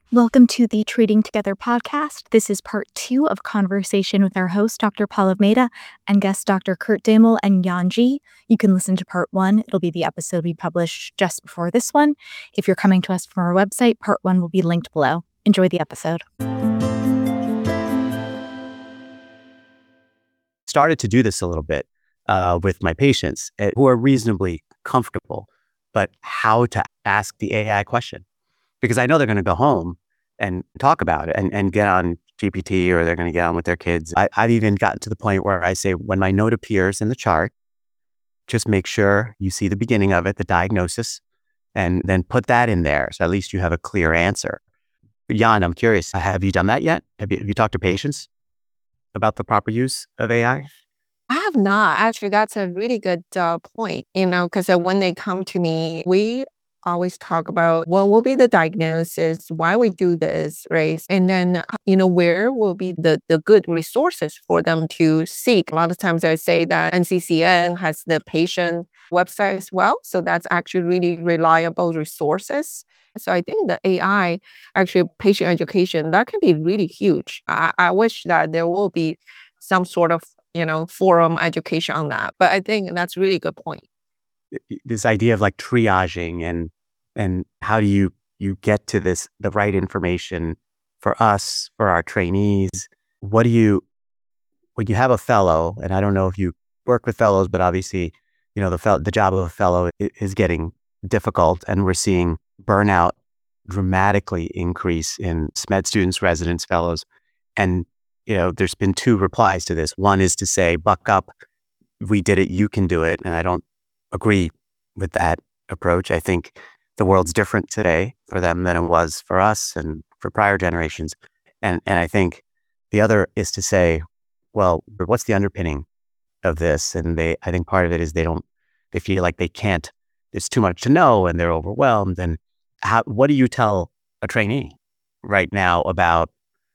Welcome to the Treating Together podcast. This is part 2 of conversation with our host, Dr. Paul Almeida, and guest Dr. Kurt Damel and Yan Ji. You can listen to part 1. It'll be the episode we published just before this one. If you're coming to us from our website, part 1 will be linked below. Enjoy the episode. Started to do this a little bit with my patients who are reasonably comfortable, but how to ask the AI question. Because I know they're going to go home and talk about it and get on GPT, or they're going to get on with their kids. I've even gotten to the point where I say, when my note appears in the chart, just make sure you see the beginning of it, the diagnosis, and then put that in there. So at least you have a clear answer. Yan, I'm curious, have you done that yet? Have you talked to patients about the proper use of AI? I have not. Actually, that's a really good point, because when they come to me, we always talk about what will be the diagnosis, why we do this, right? And then, where will be the good resources for them to seek. A lot of times I say that NCCN has the patient website as well. So that's actually really reliable resources. So I think the AI, actually patient education, that can be really huge. I wish that there will be some sort of, forum education on that. But I think that's a really good point. This idea of like triaging and how do you get to the right information for us, for our trainees? When you have a fellow, and I don't know if you work with fellows, but obviously, the job of a fellow is getting difficult, and we're seeing burnout dramatically increase in med students, residents, fellows. And, there's been 2 replies to this. One is to say, buck up, we did it, you can do it. And I don't agree with that approach. I think the world's different today for them than it was for us and for prior generations. And I think the other is to say, well, what's the underpinning of this? And I think part of it is they feel like they can't, it's too much to know and they're overwhelmed. And what do you tell a trainee right now about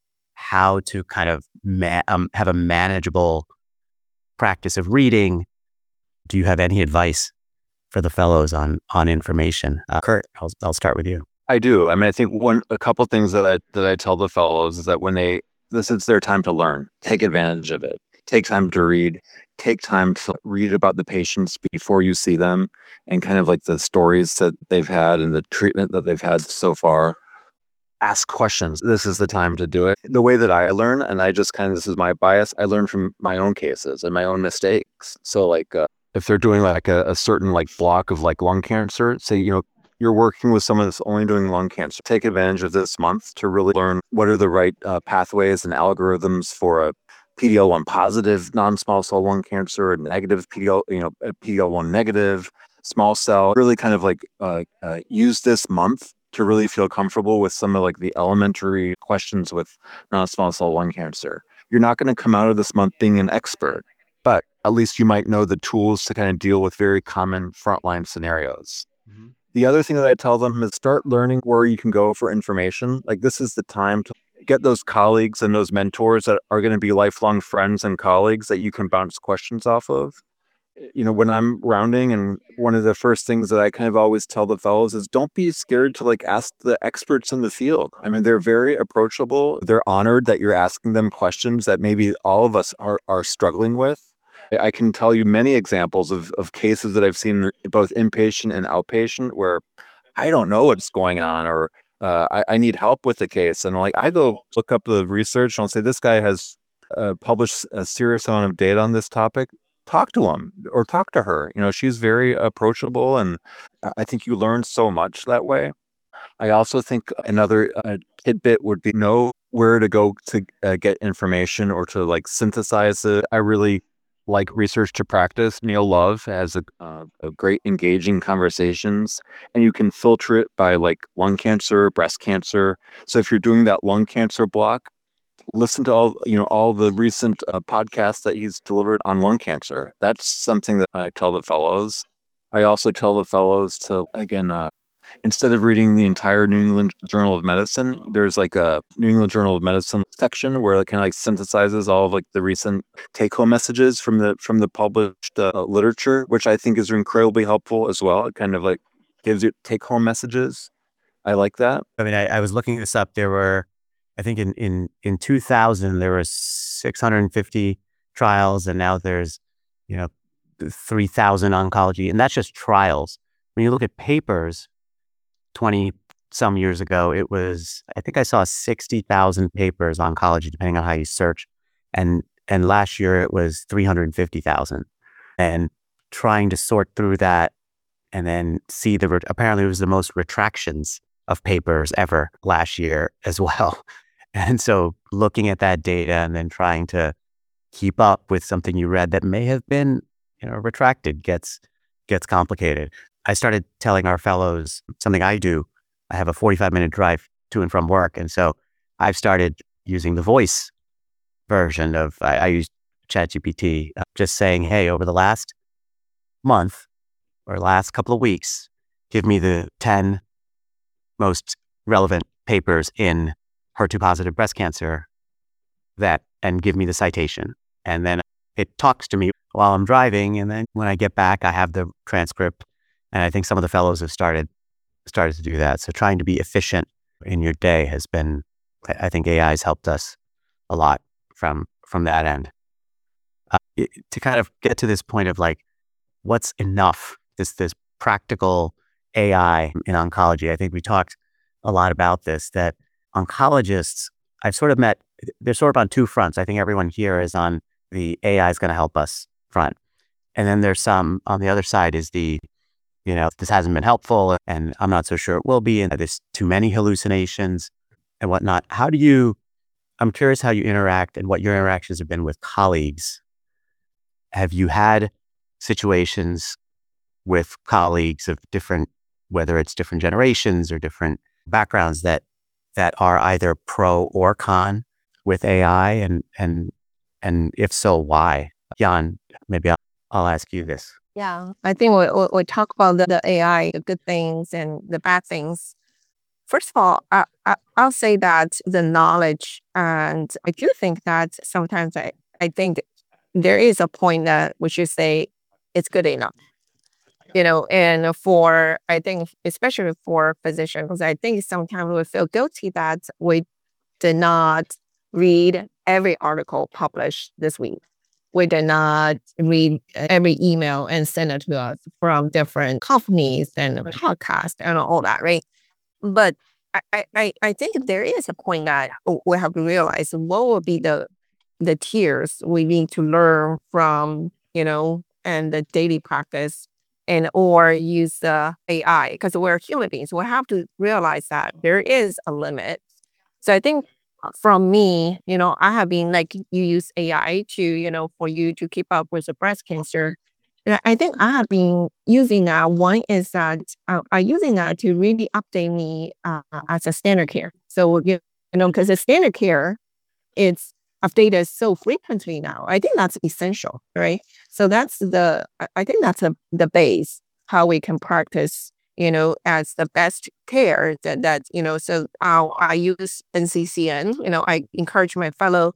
how to kind of have a manageable practice of reading? Do you have any advice for the fellows on information? Kurt, I'll start with you. I do. I mean, I think a couple things that I tell the fellows is that when this is their time to learn, take advantage of it. Take time to read. Take time to read about the patients before you see them, and kind of like the stories that they've had and the treatment that they've had so far. Ask questions. This is the time to do it. The way that I learn, and this is my bias, I learn from my own cases and my own mistakes. So like, if they're doing like a certain like block of like lung cancer, say, you're working with someone that's only doing lung cancer, take advantage of this month to really learn what are the right pathways and algorithms for a PD-L1 positive non-small cell lung cancer, a negative PD-L1 negative small cell. Really kind of like use this month to really feel comfortable with some of like the elementary questions with non-small cell lung cancer. You're not going to come out of this month being an expert, but at least you might know the tools to kind of deal with very common frontline scenarios. Mm-hmm. The other thing that I tell them is start learning where you can go for information. Like, this is the time to get those colleagues and those mentors that are going to be lifelong friends and colleagues that you can bounce questions off of. When I'm rounding, and one of the first things that I kind of always tell the fellows is don't be scared to like ask the experts in the field. I mean, they're very approachable. They're honored that you're asking them questions that maybe all of us are struggling with. I can tell you many examples of cases that I've seen, both inpatient and outpatient, where I don't know what's going on, or I need help with the case. And I go look up the research and I'll say, this guy has published a serious amount of data on this topic. Talk to him or talk to her. She's very approachable, and I think you learn so much that way. I also think another tidbit would be know where to go to get information or to like synthesize it. I really like Research to Practice. Neil Love has a great engaging conversations, and you can filter it by like lung cancer, breast cancer. So if you're doing that lung cancer block, listen to all the recent podcasts that he's delivered on lung cancer. That's something that I tell the fellows. I also tell the fellows to, again, instead of reading the entire New England Journal of Medicine, there's like a New England Journal of Medicine section where it kind of like synthesizes all of like the recent take-home messages from the published literature, which I think is incredibly helpful as well. It kind of like gives you take-home messages. I like that. I mean, I was looking this up. There were, I think in 2000, there were 650 trials, and now there's, 3,000 oncology, and that's just trials. When you look at papers, 20 some years ago, it was, I think I saw 60,000 papers oncology, depending on how you search. And last year it was 350,000. And trying to sort through that and then see apparently it was the most retractions of papers ever last year as well. And so looking at that data and then trying to keep up with something you read that may have been, retracted gets complicated. I started telling our fellows something I do. I have a 45-minute drive to and from work. And so I've started using the voice version of, I use ChatGPT, just saying, hey, over the last month or last couple of weeks, give me the 10 most relevant papers in HER2-positive breast cancer and give me the citation. And then it talks to me while I'm driving. And then when I get back, I have the transcript. And I think some of the fellows have started to do that. So trying to be efficient in your day has been, I think AI has helped us a lot from that end. To kind of get to this point of like, what's enough, this practical AI in oncology. I think we talked a lot about this, that oncologists, I've sort of met, they're sort of on two fronts. I think everyone here is on the AI is going to help us front. And then there's some on the other side is the, this hasn't been helpful and I'm not so sure it will be. And there's too many hallucinations and whatnot. I'm curious how you interact and what your interactions have been with colleagues. Have you had situations with colleagues of different, whether it's different generations or different backgrounds that are either pro or con with AI, and if so, why? Yan, maybe I'll ask you this. Yeah, I think we talk about the AI, the good things and the bad things. First of all, I'll say that the knowledge, and I do think that sometimes I think there is a point that we should say it's good enough. And I think, especially for physicians, because I think sometimes we feel guilty that we did not read every article published this week. We did not read every email and send it to us from different companies and podcasts and all that, right? But I think there is a point that we have to realize what will be the tiers we need to learn from, and the daily practice or use the AI, because we're human beings. We have to realize that there is a limit. So I think from me, I have been like, you use AI to, for you to keep up with the breast cancer. And I think I have been using that. One is that I'm using that to really update me as a standard care. So, because the standard care, it's updated so frequently now. I think that's essential, right? So I think that's the base, how we can practice, as the best care so I use NCCN, I encourage my fellow,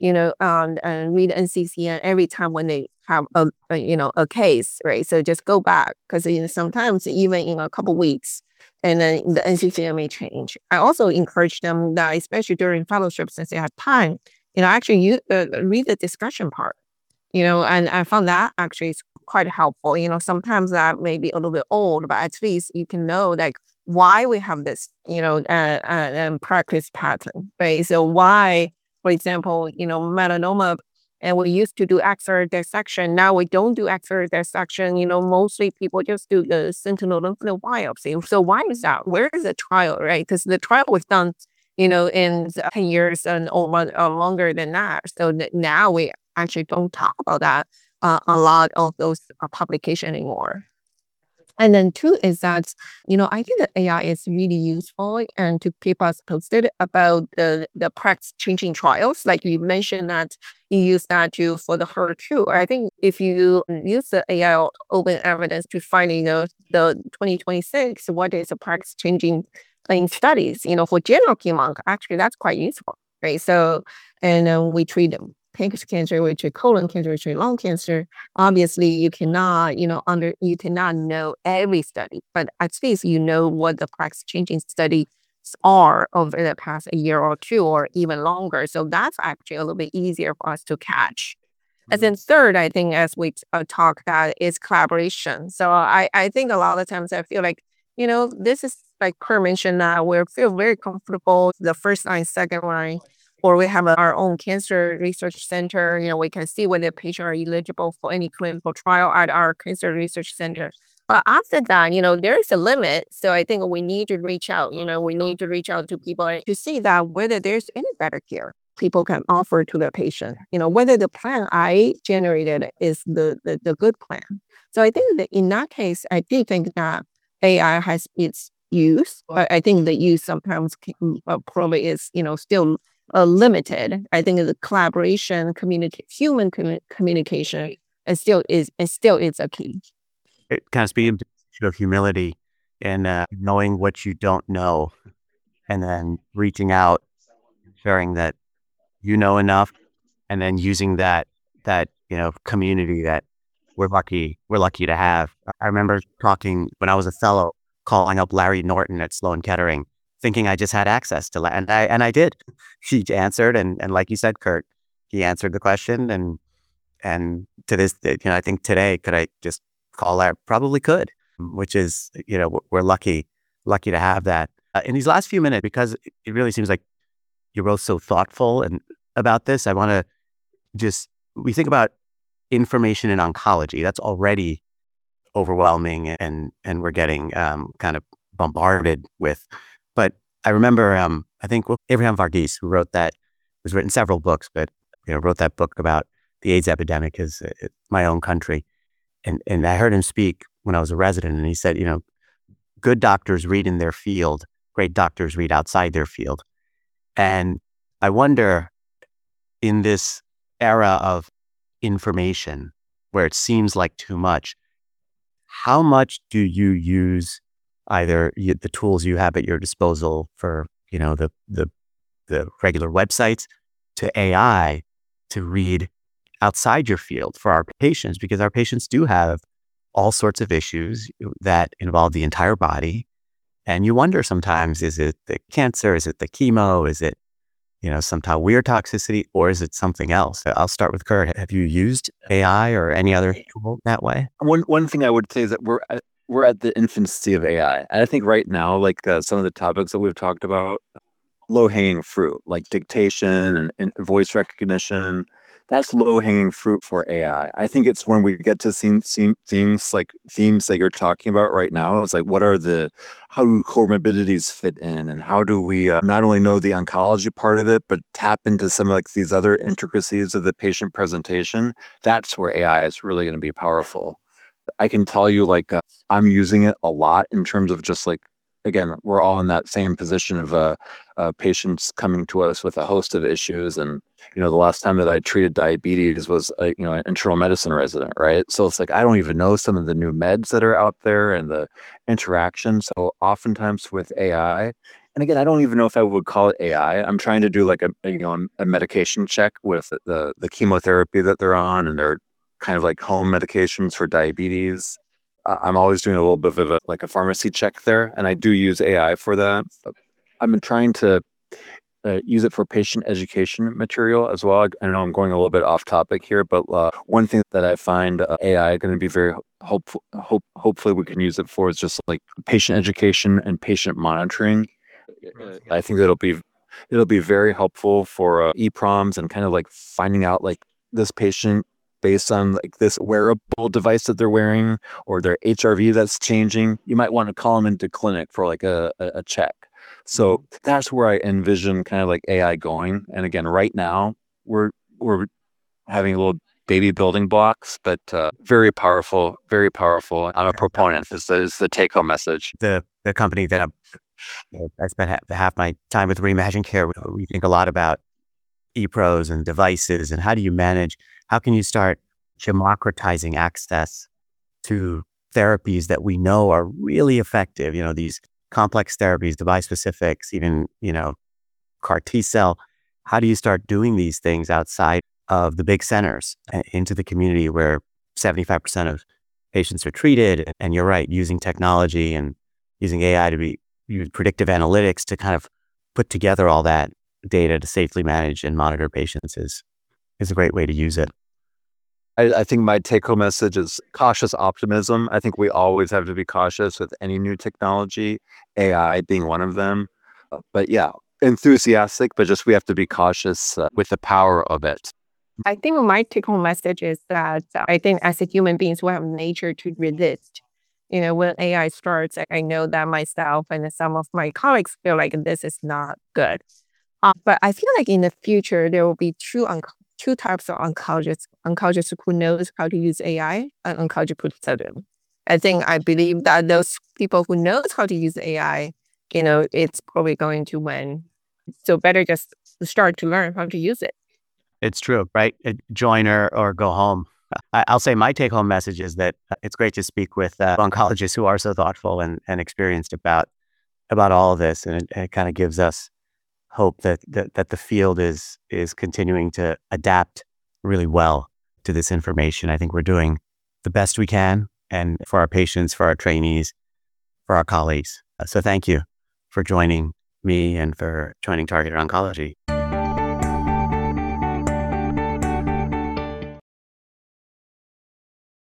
and read NCCN every time when they have a case, right? So just go back, because sometimes even in a couple weeks, and then the NCCN may change. I also encourage them that, especially during fellowship, since they have time, actually read the discussion part, and I found that actually is quite helpful. Sometimes that may be a little bit old, but at least you can know like why we have this, practice pattern, right? So why, for example, melanoma, and we used to do axillary dissection. Now we don't do axillary dissection. Mostly people just do the sentinel lymph node biopsy. So why is that? Where is the trial, right? Because the trial was done, in 10 years or longer than that. So now we actually don't talk about that a lot of those publications anymore. And then two is that, I think that AI is really useful and to keep us posted about the practice changing trials. Like you mentioned that you use that for the HER2. I think if you use the AI open evidence to find, the 2026, what is the practice changing in studies, for general chemo, actually that's quite useful, right? So, and we treat them. pancreas cancer, which is colon cancer, which is lung cancer, obviously you cannot, you cannot know every study, but at least you know what the practice changing studies are over the past a year or two or even longer. So that's actually a little bit easier for us to catch. And then third, I think as we talk about is collaboration. So I think a lot of times I feel like, this is like Per mentioned that we feel very comfortable the first line, second line, or we have our own cancer research center. We can see whether patients are eligible for any clinical trial at our cancer research center. But after that, there is a limit. So I think we need to reach out, we need to reach out to people to see that whether there's any better care people can offer to the patient, whether the plan I generated is the good plan. So I think that in that case, I do think that AI has its use, but I think the use sometimes probably is, still limited. I think the collaboration, human communication is still a key. It kind of speaks to humility and knowing what you don't know, and then reaching out, sharing that you know enough, and then using that community that we're lucky to have. I remember talking when I was a fellow, calling up Larry Norton at Sloan Kettering, thinking I just had access to and I did. He answered, and like you said, Kurt, he answered the question, and to this, I think today, could I just call Larry? Probably could, which is, we're lucky to have that. In these last few minutes, because it really seems like you're both so thoughtful and about this, I want to we think about information in oncology. That's already overwhelming, and we're getting kind of bombarded with. But I remember, I think Abraham Varghese, who wrote that, has written several books, but wrote that book about the AIDS epidemic, is my own country. And I heard him speak when I was a resident, and he said, good doctors read in their field, great doctors read outside their field. And I wonder, in this era of information where it seems like too much, how much do you use either the tools you have at your disposal for, the regular websites, to AI to read outside your field for our patients? Because our patients do have all sorts of issues that involve the entire body. And you wonder sometimes, is it the cancer? Is it the chemo? Is it, some type of weird toxicity, or is it something else? I'll start with Kurt. Have you used AI or any other tool that way? One thing I would say is that we're at the infancy of AI. And I think right now, like some of the topics that we've talked about, low-hanging fruit, like dictation and voice recognition, that's low-hanging fruit for AI. I think it's when we get to themes that you're talking about right now. It's like, how do comorbidities fit in, and how do we not only know the oncology part of it, but tap into some of these other intricacies of the patient presentation? That's where AI is really going to be powerful. I can tell you, I'm using it a lot in terms of just again, we're all in that same position of patients coming to us with a host of issues. And, the last time that I treated diabetes was, an internal medicine resident, right? So it's I don't even know some of the new meds that are out there and the interactions. So oftentimes with AI, and again, I don't even know if I would call it AI. I'm trying to do a medication check with the chemotherapy that they're on, and they're kind of home medications for diabetes. I'm always doing a little bit of a pharmacy check there, and I do use AI for that. I've been trying to use it for patient education material as well. I know I'm going a little bit off topic here, but one thing that I find AI going to be very hopeful, hopefully we can use it for, is just patient education and patient monitoring. I think it'll be very helpful for EPROMs and kind of finding out this patient, based on this wearable device that they're wearing or their HRV that's changing, you might want to call them into clinic for a check. So that's where I envision kind of AI going. And again, right now we're having a little baby building blocks, but very powerful, very powerful. I'm a proponent. Is the take home message. The company that I spent half my time with, Reimagine Care, we think a lot about ePros and devices, and how can you start democratizing access to therapies that we know are really effective, these complex therapies, bispecifics, even, CAR T-cell. How do you start doing these things outside of the big centers into the community where 75% of patients are treated. And you're right, using technology and using AI to use predictive analytics to kind of put together all that data to safely manage and monitor patients is a great way to use it. I think my take-home message is cautious optimism. I think we always have to be cautious with any new technology, AI being one of them. But yeah, enthusiastic, but just we have to be cautious with the power of it. I think my take-home message is that I think as a human beings, we have nature to resist. When AI starts, I know that myself and some of my colleagues feel like this is not good. But I feel like in the future, there will be two types of oncologists who knows how to use AI and oncologists who doesn't. I believe that those people who knows how to use AI, it's probably going to win. So better just start to learn how to use it. It's true, right? Join or go home. I'll say my take-home message is that it's great to speak with oncologists who are so thoughtful and experienced about all of this, and it kind of gives us hope that the field is continuing to adapt really well to this information. I think we're doing the best we can, and for our patients, for our trainees, for our colleagues. So thank you for joining me and for joining Targeted Oncology.